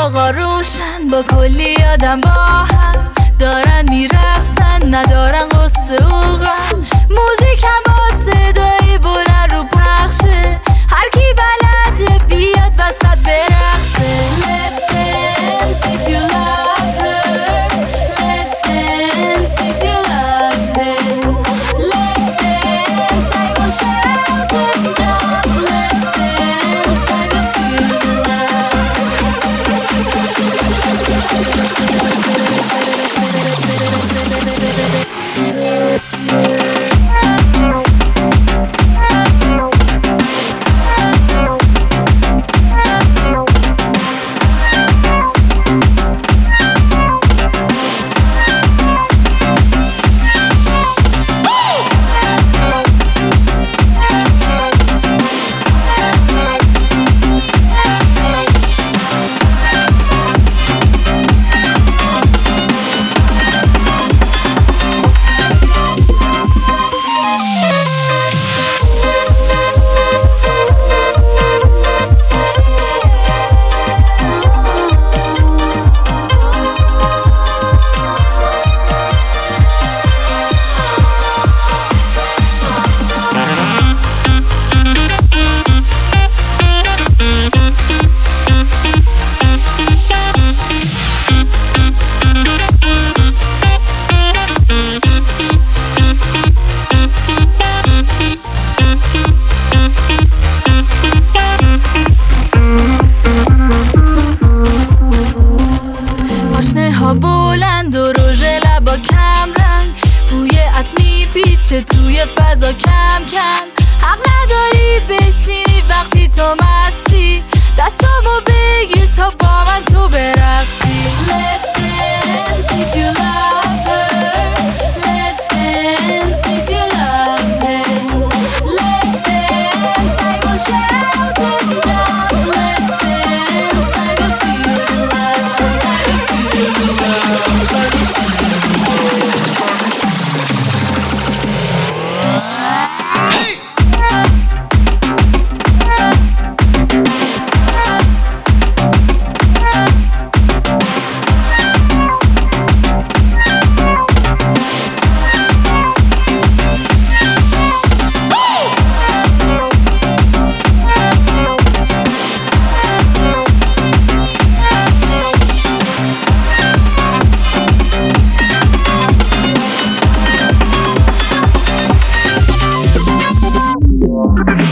چراغا روشن با کلی آدم با هم دارن میرقصن، ندارن قصه و غم. موزیک هم با صدای بلند رو پخشه، هر کی بلده بیاد وسط برقصه. Let's dance if you love her. Let's dance if you love him. Let's dance like we'll shout and jump. Let's dance like we feel the love. بلند و رژ لبا کم رنگ، بوی عطر میپیچه توی فضا کم کم. حق نداری بشینی وقتی تو مستی، دستامو بگیر تا با من تو برقصی. Let's dance if you love her. Let's dance if you love him. Let's dance like we'll shout and jump. Let's dance like we feel the love. You